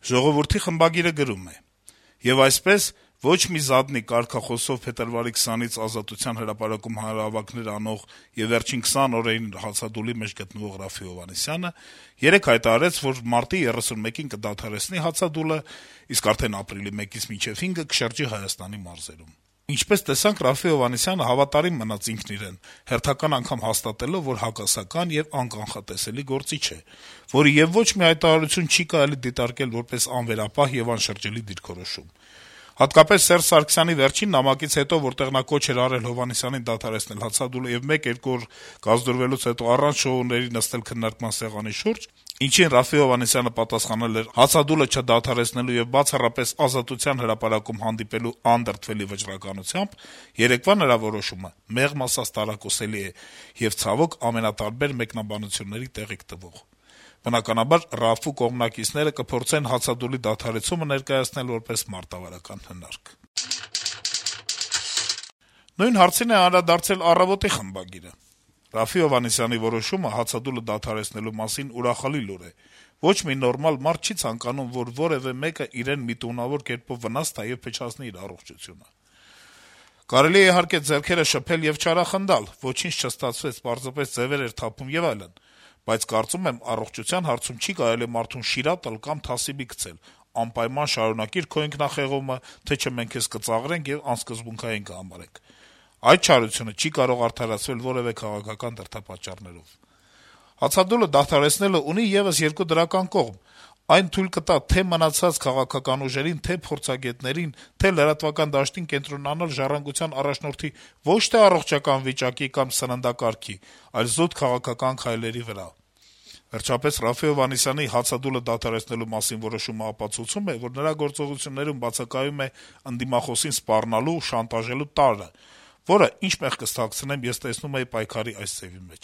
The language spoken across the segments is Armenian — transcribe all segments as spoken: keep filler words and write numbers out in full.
Ժողովուրդի խմբագիրը գրում է. - «Եվ այսպես ոչ մի զադնի կարգախոսով փետրվարի քսանից Ազատության հրապարակում հանրահավաքներ անող եւ վերջին քսան օրերին հացադուլի մեջ գտնվող Րաֆֆի Հովհաննիսյանը երեկ հայտարարեց, որ մարտի երեսունմեկին կդադարեցնի հացադուլը, իսկ արդեն ապրիլի մեկից մինչեւ հինգը կշրջի Հայաստանի մարզերում։ Ինչպես տեսանք, Րաֆֆի Հովհաննիսյանը հավատարիմ մնաց ինքն իրեն, հերթական անգամ հաստատելով, որ հակասական եւ անկանխատեսելի գործիչ է, որը եւ ոչ մի հայտարարություն չի կարելի դիտարկել որպես անվերապահ եւ անշրջելի դիրքորոշում։ Հատկապես Սերժ Սարգսյանի վերջին նամակից հետո, որտեղ նա կոչ էր արել Հովհաննիսյանին դադարեցնել հացադուլը եւ մեկ-երկու օր կազդուրվելուց հետո առանց շոուների նստել քննարկման սեղանի շուրջ, ինչին Րաֆֆի Հովհաննիսյանը պատասխանել էր հացադուլը չդադարեցնելու եւ բացառապես Ազատության հրապարակում հանդիպելու անդրդվելի վճռականությամբ, երեկվա նրա որոշումը մեղմ ասած տարակուսելի է եւ ցավոք ամենատարբեր մեկնաբանությունների տեղիք տվող։ Բնականաբար Րաֆֆու կողմնակիցները կփորձեն հացադուլի դադարեցումը ներկայացնել որպես մարտավարական հնարք»։ Նույն հարցին է անդրադարձել «Առավոտ»-ի խմբագիրը. - «Րաֆֆի Հովհաննիսյանի որոշումը հացադուլը դադարեցնելու մասին ուրախալի լուր է։ Ոչ մի նորմալ մարդ չի ցանկանում, որ որեւէ մեկը իրեն միտումնավոր կերպով վնաս տա եւ փչացնի իր առողջությունը։ Կարելի է իհարկե ձեռքերը շփել եւ չարախնդալ, ոչինչ չստացվեց, պարզապես ձեւեր էր թափում եւ այլն, բայց կարծում եմ առողջության հարցում չի կարելի մարդուն շիրա տալ կամ թասիբի գցել, անպայման շարունակիր քո ինքնախեղումը, թե չէ մենք քեզ կծաղրենք եւ անսկզբունքային կհամարենք։ Այդ չարությունը չի կարող արդարացվել որեւէ քաղաքական դրդապատճառներով։ Հացադուլը դադարեցնելը ունի եւս երկու դրական կողմ. այն թույլ կտա թե մնացած քաղաքական ուժերին, թե փորձագետներին, թե լրատվական դաշտին կենտրոնանալ ժառանգության առաջնորդի ոչ թե առողջական վիճակի կամ սննդակարգի, այլ զուտ քաղաքական քայլերի վրա։ Վերջապես Րաֆֆի Հովհաննիսյանի հացադուլը դադարեցնելու մասին որոշումը ապացուցում է, որ նրա գործողություններում բացակայում է ընդդիմախոսին սպառնալու, շանտաժելու տարրը, որը, ինչ մեղք կստացնեմ, ես տեսնում էի պայքարի այս ձեւի մեջ»։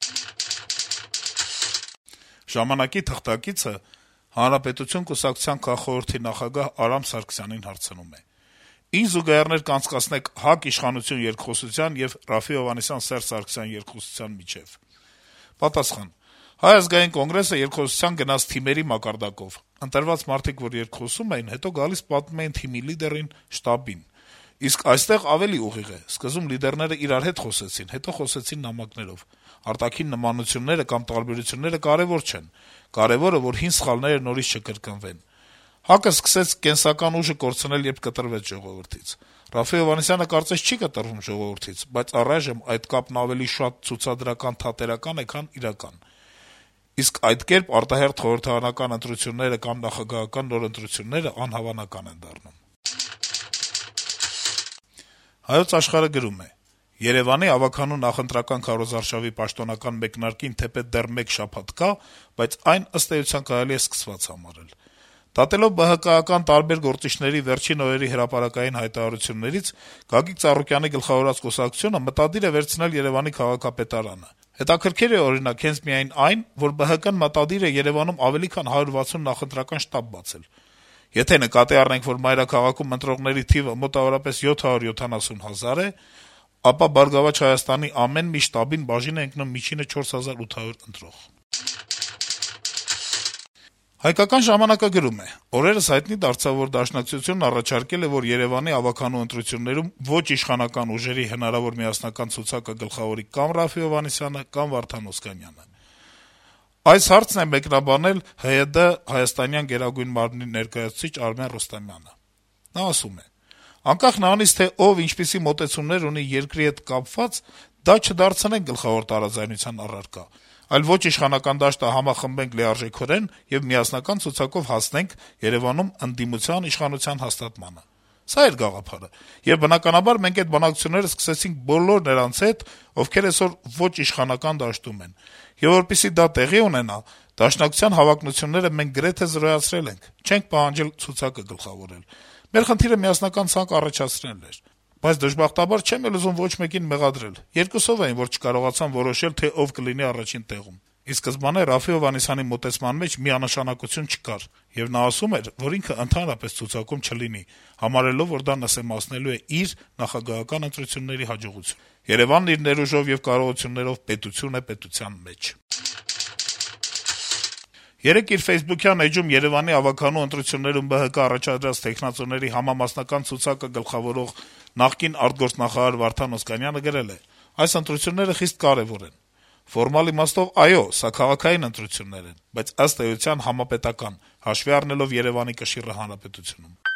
«Ժամանակ»-ի թղթակիցը Հանրապետություն կուսակցության քաղխորհրդի նախագահ Արամ Սարգսյանին հարցնում է. - «Ինչ զուգահեռներ կանցկացնեք ՀԱԿ իշխանություն երկխոսության եւ Րաֆֆի Հովհաննիսյան-Սերժ Սարգսյան երկխոսության միջեւ»։ Պատասխան. - «Հայ ազգային կոնգրեսը երկխոսության գնաց թիմերի մակարդակով։ Ընտրված մարդիկ, որ երկխոսում էին, հետո գալիս պատմում էին թիմի լիդերին, շտաբին։ Իսկ այստեղ ավելի ուղիղ է. սկզբում լիդերները իրար հետ խոսեցին, հետո խոսեցին նամակներով։ Արտաքին նմանությունները կամ տարբերությունները կարեւոր չեն։ Կարեւորը, որ հին սխալները նորից չկրկնվեն։ ՀԱԿ-ը սկսեց կենսական ուժը կորցնել, երբ կտրվեց ժողովրդից։ Րաֆֆի Հովհաննիսյանը կարծես չի կտրվում ժողովրդից, բայց առայժմ այդ կապն ավելի շատ ցուցադրական թատերական է, քան իրական։ Իսկ այդ կերպ արտահերթ խորհրդարանական ընտրությունները կամ նախագահական նոր ընտրությունները անհավանական են դառնում»։ «Հայոց Աշխարհ»-ը գրում է. - «Երեւանի ավագանու նախընտրական քարոզարշավի պաշտոնական մեկնարկին թեպետ դեռ մեկ շաբաթ կա, բայց այն ըստ էության կարելի է սկսված համարել։ Դատելով ԲՀԿ-ական տարբեր գործիչների վերջին օրերի հրապարակային հայտարարություններից, Գագիկ Ծառուկյանի գլխավորած կուսակցությունը մտադիր է վերցնել Երեւանի քաղաքապետարանը։ Հետաքրքիր է, օրինակ, հենց միայն այն, որ ԲՀԿ-ն մտադիր է Երեւանում ավելի քան հարյուր վաթսուն նախընտրական շտաբ բացել։ Եթե նկատի առնենք, որ մայրաքաղաքում ընտրողների թիվը մոտավորապես յոթ հարյուր յոթանասուն հազար է, ապա «Բարգավաճ Հայաստանի» ամեն մի շտաբին բաժին է ընկնում միջինը չորս հազար ութ հարյուր ընտրող»։ «Հայկական ժամանակ»-ը գրում է. - «Օրերս հայտնի դարձավ, որ Դաշնակցությունն առաջարկել է, որ Երեւանի ավագանու ընտրություններում ոչ իշխանական ուժերի հնարավոր միասնական ցուցակը գլխավորի կամ Րաֆֆի Հովհաննիսյանը, կամ Վարդան Օսկանյանը։ Այս հարցն է մեկնաբանել ՀՅԴ հայաստանյան Գերագույն մարմնի ներկայացուցիչ Արմեն Ռուստամյանը։ Նա ասում է. - «Անկախ նրանից, թե ով ինչպիսի մոտեցումներ ունի երկրի հետ կապված, դա չդարձնենք գլխավոր տարաձայնության առարկա, այլ ոչ իշխանական դաշտը համախմբենք լիարժեքորեն եւ միասնական ցուցակով հասնենք Երեւանում ընդդիմության իշխանության հաստատմանը։ Սա էր գաղափարը։ Եվ բնականաբար մենք այդ բանակցությունները սկսեցինք բոլոր նրանց հետ, ովքեր այսօր ոչ իշխանական դաշտում են։ Եվ որպեսզի դա տեղի ունենա, Դաշնակցության հավակնությունները մենք գրեթե զրոյացրել ենք, չենք պահանջել ցուցակը գլխավորել։ Մեր խնդիրը միասնական ցանկ առաջացնելն էր։ Բայց դժբախտաբար չեմ էլ ուզում ոչ մեկին մեղադրել։ Երկուսով էին, որ չկարողացան որոշել, թե ով կլինի առաջին տեղում։ Ի սկզբանե Րաֆֆի Հովհաննիսյանի մոտեցման մեջ միանշանակություն չկար, եւ նա ասում էր, որ ինքը ընդհանրապես ցուցակում չլինի, համարելով, որ դա նսեմացնելու է իր նախագահական ընտրությունների հաջողությունը։ Երեւանն իր ներուժով եւ կարողություններով պետություն է պետության մեջ»։ Երեկ իր Facebook-յան էջում Երեւանի ավականու ընտրություններում Բ Հ Կ առաջադրած տեխնացուների համամասնական ցուցակը գլխավորող նախկին արտգործնախարար Վարդան Օսկանյանը գրել է. - «Այս ընտրությունները խիստ կարեւոր են: Ֆորմալ իմաստով, այո, սա քաղաքային ընտրություններ են, բայց ըստ էության համապետական, հաշվի առնելով Երեւանի կշիռը հանրապետությունում»: